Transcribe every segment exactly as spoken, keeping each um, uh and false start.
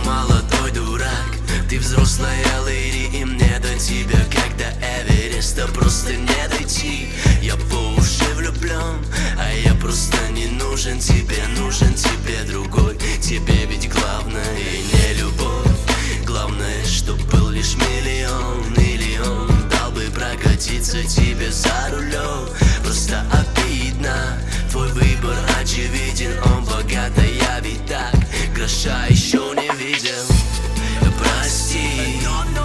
молодой дурак, ты взрослая леди, и мне до тебя как до Эвереста просто не дойти. Я по уши влюблен, а я просто не нужен тебе, нужен тебе другой. Тебе ведь главное не любовь, главное, чтоб был лишь миллион, миллион. Дал бы прокатиться тебе за рулем, просто обидно. Твой выбор очевиден, он богат, а я ведь так гроша еще не видел. Прости,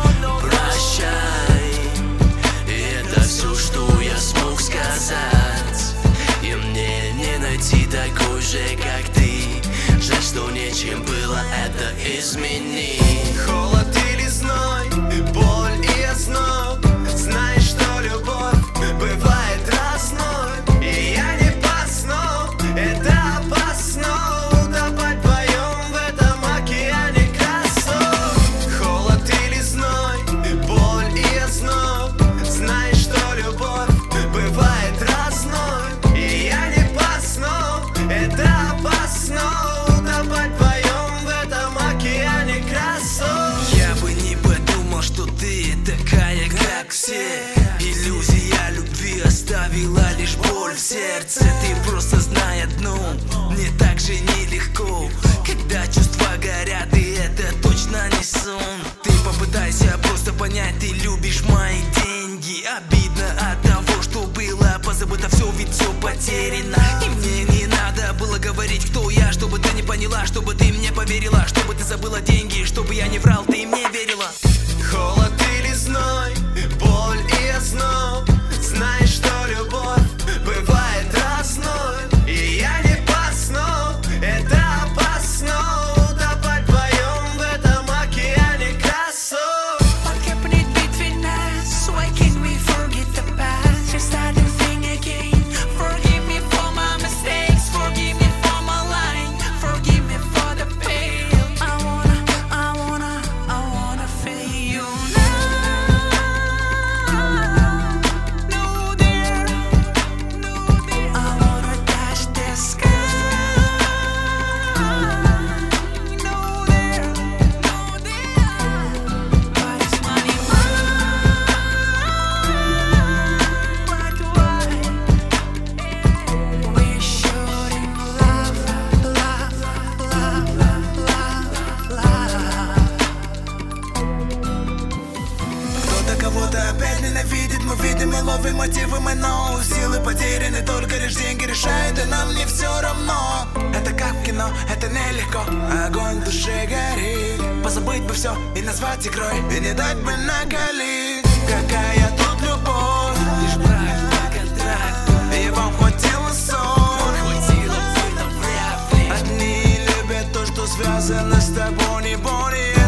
прощай, это все, что я смог сказать. И мне не найти такой же, как ты. Жаль, что нечем было это изменить. Холод или зной, боль и озноб. Знаешь, что любовь бывает разной. И я не пасну, это опасно. Утопать вдвоем в этом океане красот. Холод или зной, боль и озноб. Знаешь, что любовь бывает разной. И я не пасну, это опасно. Утопать вдвоем в этом океане красот. Я бы не подумал, что ты такая, как все. Иллюзия любви оставила лишь боль в сердце. Ты просто знай одну, мне так же нелегко, когда чувства горят, и это точно не сон. Ты попытайся просто понять, ты любишь мои деньги. Обидно от того, что было позабыто все, ведь все потеряно. И мне не надо было говорить, кто я, чтобы ты не поняла, чтобы ты мне поверила, чтобы ты забыла деньги, чтобы я не врал, ты мне верила. Холод или зной, боль и озноб. Знаешь, что любовь бывает разной. И я не пасну, это опасно. Утопать вдвоем в этом океане красот. What happened between us? Why can't we forget the past? Just start to think again. Forgive me for my mistakes. Forgive me for my lying. Forgive me for the pain. I wanna, I wanna, I wanna feel you now. No dear, no dear. I wanna touch the sky. No dear, no dear. What is money? What do I? We shouldn't love, love, love, love, love. Кто-то кого-то опять ненавидит, мы видим и ловим мотивы, мы но силы потеряны, только лишь деньги решают, и нам не все равно. Это как в кино, это нелегко, огонь в душе горит. Позабыть бы все и назвать игрой, и не дать бы накалить. Какая тут любовь, лишь брак на контракт, и вам хватило сон. Хватило, но вряд ли. Одни любят то, что связано с тобой, не более.